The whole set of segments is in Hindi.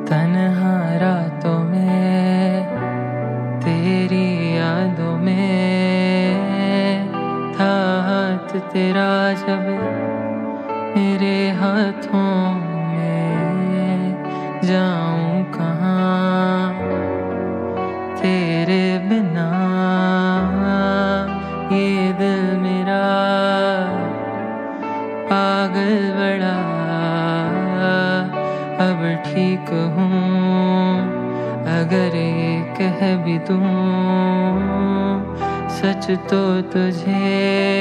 तन्हा रातों में तेरी यादों में था हाथ तेरा जब मेरे हाथों में। जाऊं कहाँ तेरे बिना, ये दिल मेरा पागल बड़ा। अब ठीक हूँ अगर ये कह भी दूँ सच तो तुझे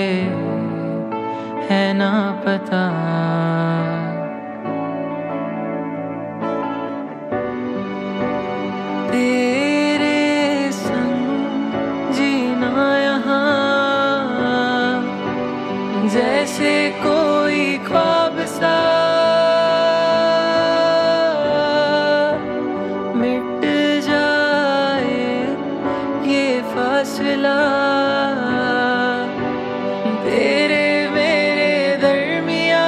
है ना पता। तेरे संग जीना यहाँ जैसे कोई ख्वाब सा, मिट जाए ये फासला तेरे मेरे दरमियाँ।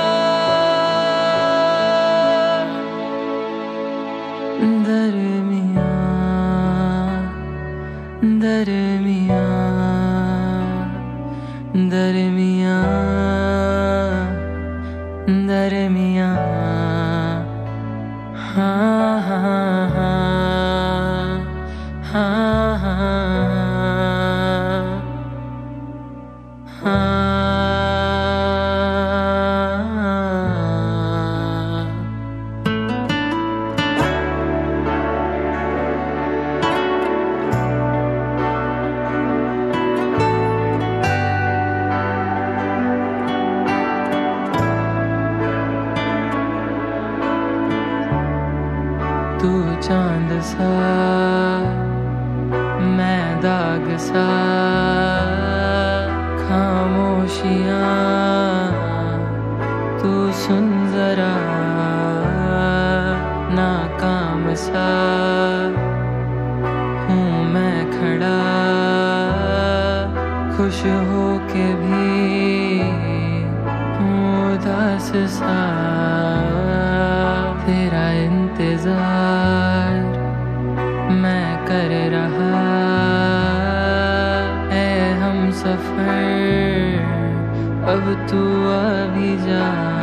दरमियाँ दरमियाँ दरमियाँ दरमियाँ। हाँ हाँ हाँ हाँ हाँ हाँ। तू चांद सा मैं दाग सा, खामोशियाँ तू सुन जरा। नाकाम सा हूँ मैं खड़ा, खुश हो के भी हूँ उदास सा। तेरा इंतजार मैं कर रहा है हम सफर, अब तू आ भी जा।